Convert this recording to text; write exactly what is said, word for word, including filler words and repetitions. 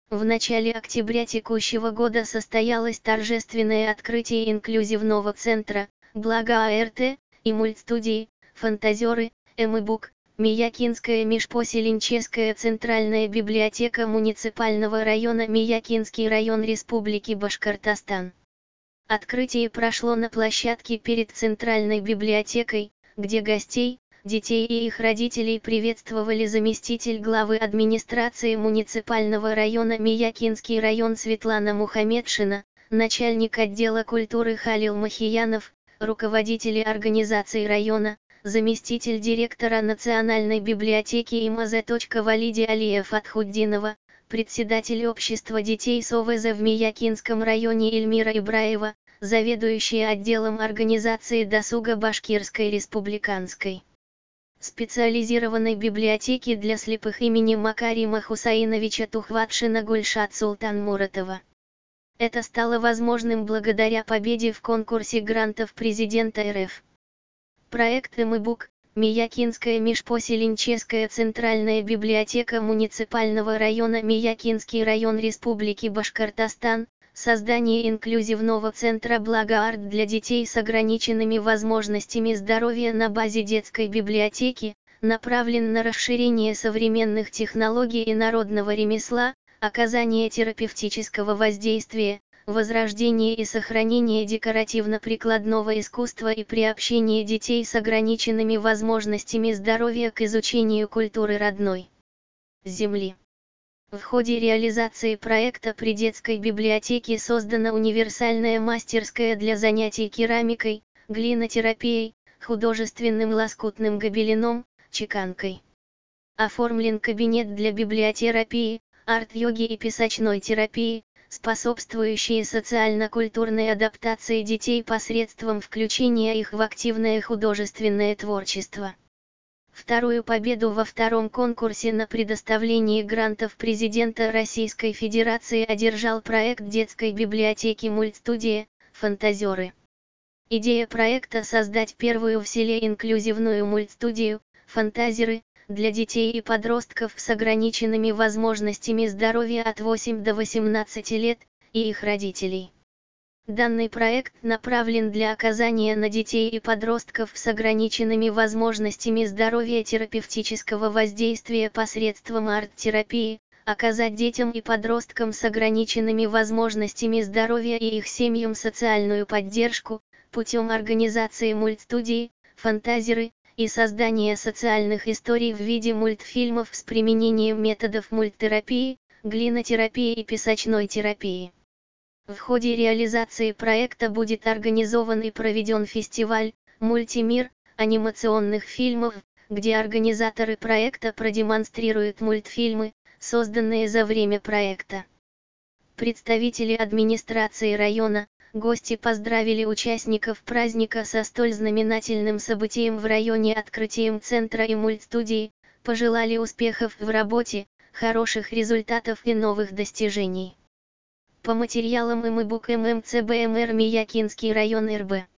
В начале октября текущего года состоялось торжественное открытие инклюзивного центра «Благо АРТ» и мультстудии «Фантазеры», МИБУК, Миякинская межпоселенческая центральная библиотека муниципального района Миякинский район Республики Башкортостан. Открытие прошло на площадке перед Центральной библиотекой, где гостей, детей и их родителей приветствовали заместитель главы администрации муниципального района Миякинский район Светлана Мухамедшина, начальник отдела культуры Халил Махиянов, руководители организаций района, заместитель директора Национальной библиотеки ИМАЗ. Валиди Алия Фатхуддинова, председатель общества детей СОВЭЗа в Миякинском районе Эльмира Ибраева, заведующая отделом организации досуга Башкирской республиканской специализированной библиотеки для слепых имени Макарима Хусаиновича Тухватшина Гульшат Султан Муратова. Это стало возможным благодаря победе в конкурсе грантов президента РФ. Проект МИБУК, Миякинская межпоселенческая центральная библиотека муниципального района Миякинский район Республики Башкортостан, создание инклюзивного центра «Благо АРТ» для детей с ограниченными возможностями здоровья на базе детской библиотеки, направлен на расширение современных технологий и народного ремесла, оказание терапевтического воздействия, возрождение и сохранение декоративно-прикладного искусства и приобщение детей с ограниченными возможностями здоровья к изучению культуры родной земли. В ходе реализации проекта при детской библиотеке создана универсальная мастерская для занятий керамикой, глинотерапией, художественным лоскутным гобеленом, чеканкой. Оформлен кабинет для библиотерапии, арт-йоги и песочной терапии, способствующие социально-культурной адаптации детей посредством включения их в активное художественное творчество. Вторую победу во втором конкурсе на предоставление грантов президента Российской Федерации одержал проект детской библиотеки мультстудия «Фантазеры». Идея проекта — создать первую в селе инклюзивную мультстудию «Фантазеры» для детей и подростков с ограниченными возможностями здоровья от восьми до восемнадцати лет, и их родителей. Данный проект направлен для оказания на детей и подростков с ограниченными возможностями здоровья терапевтического воздействия посредством арт-терапии, оказать детям и подросткам с ограниченными возможностями здоровья и их семьям социальную поддержку, путем организации мультстудии, «Фантазеры», и создания социальных историй в виде мультфильмов с применением методов мульттерапии, глинотерапии и песочной терапии. В ходе реализации проекта будет организован и проведен фестиваль «Мультимир» анимационных фильмов, где организаторы проекта продемонстрируют мультфильмы, созданные за время проекта. Представители администрации района, гости поздравили участников праздника со столь знаменательным событием в районе открытием центра и мультстудии, пожелали успехов в работе, хороших результатов и новых достижений. По материалам МИБУК ММЦБМР Миякинский район РБ.